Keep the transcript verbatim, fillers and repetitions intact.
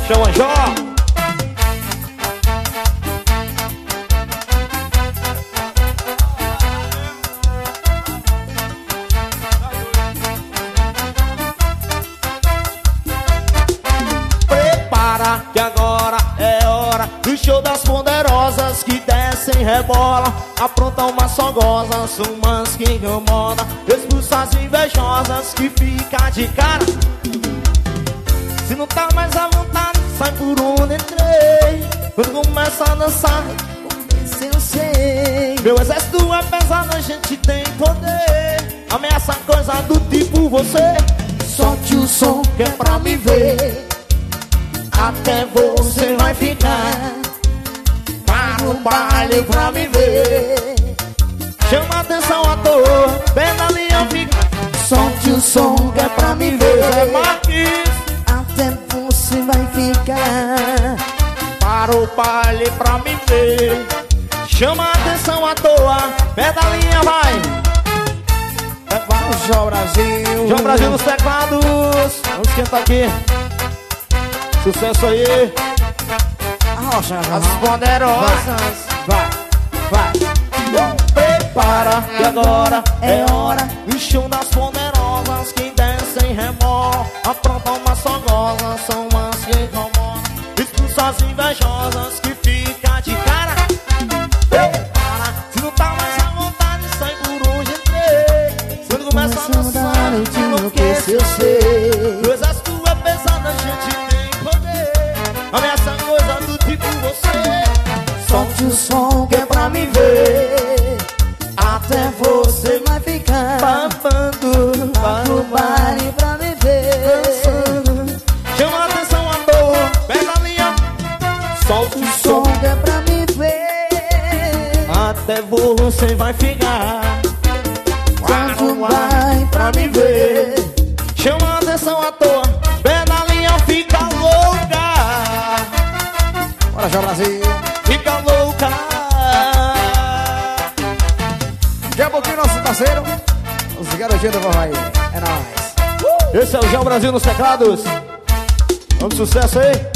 Chama Jó. Prepara que agora é hora do show das poderosas que descem e rebola. Aprontam umas sogosas, umas que incomodam, expulsa as invejosas que fica de cara. Se não tá mais à vontade, sai por onde entrei. Quando começa a dançar, comecei eu sei. Meu exército é pesado, a gente tem poder. Ameaça coisa do tipo você. Solte o som que é pra me ver. Até você vai ficar. Para o baile pra me ver. Chama atenção à toa, pé na linha fica. Solte o som que é pra me ver. É Marquinhos. Até você vai ficar. Para o baile pra me ver. Chama atenção à toa, pé da linha vai. Vai Jó Brasil. Jó Brasil nos teclados. Vamos esquentar aqui. Sucesso aí. Arrocha, as poderosas. Vai, vai, vai. Prepara que agora é hora do show das poderosas que descem e rebolam. Aprontam umas sogosas, são umas que incomodam, expulsa as invejosas que fica de cara. Prepara, se não tá mais à vontade, sai por onde entrei. Quando começa a dançar, eu te enlouqueço, eu sei. O exército é pesado, a gente tem poder. Ameaça coisa do tipo você. Solte o som que é pra me ver. Até você vai ficar babando. Para o baile pra me ver. Dançando. Chama atenção à toa, pega a linha. Solte o som que é pra me ver. Até você vai ficar. Para o baile pra me ver. Chama atenção à toa, pega a linha, fica louca. Bora, Jó Brasil. Fica louca. Daqui a pouquinho, nosso parceiro, os garotinhos do Vavaí. É nóis. Esse é o Jó Brasil nos teclados. Vamos, sucesso aí.